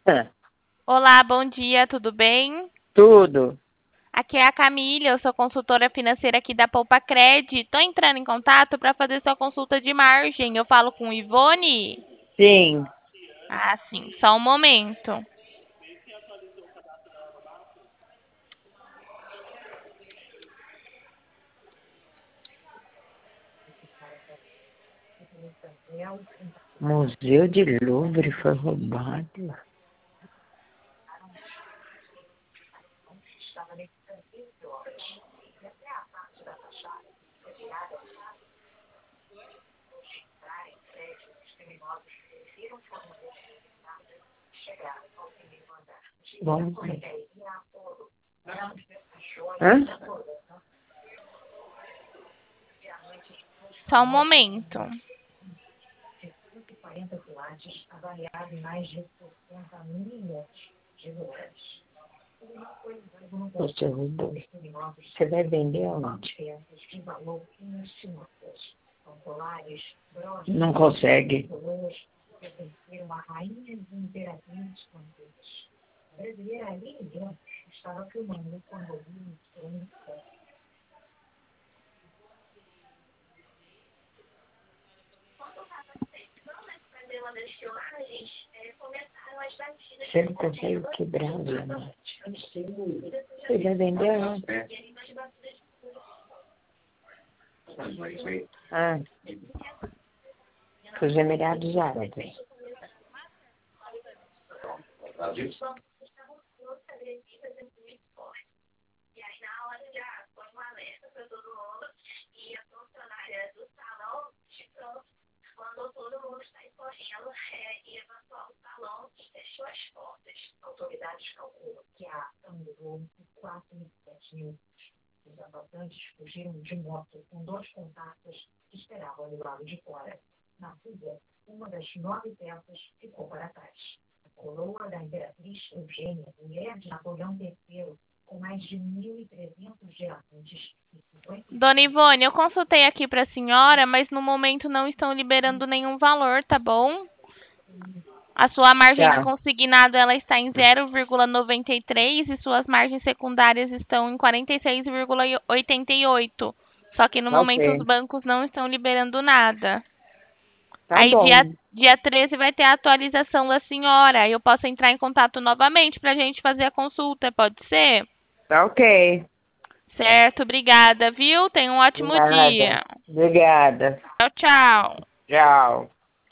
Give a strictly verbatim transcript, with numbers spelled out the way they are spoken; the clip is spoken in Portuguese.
Olá, bom dia, tudo bem? Tudo. Aqui é a Camila, eu sou consultora financeira aqui da Poupa Cred. Estou entrando em contato para fazer sua consulta de margem. Eu falo com Ivone? Sim. Ah, sim, só um momento. Museu de Louvre foi roubado. Bom. Hã? Só um momento. Você roubou. Você vai vender aonde? Não consegue. Você não consegue quebrar o diamante. Você vai vender aonde? Ah, para os Emirados Árabes. Dona Ivone, eu consultei aqui para a senhora, mas no momento não estão liberando nenhum valor, tá bom? A sua margem de Tá. consignado ela está em zero vírgula noventa e três e suas margens secundárias estão em quarenta e seis vírgula oitenta e oito. Só que no momento os Ok. bancos não estão liberando nada. Tá Aí dia, bom. dia treze vai ter a atualização da senhora. Aí eu posso entrar em contato novamente para a gente fazer a consulta, pode ser? Tá ok. Certo, obrigada, viu? Tenha um ótimo Nada. dia. Obrigada. Tchau, tchau. Tchau.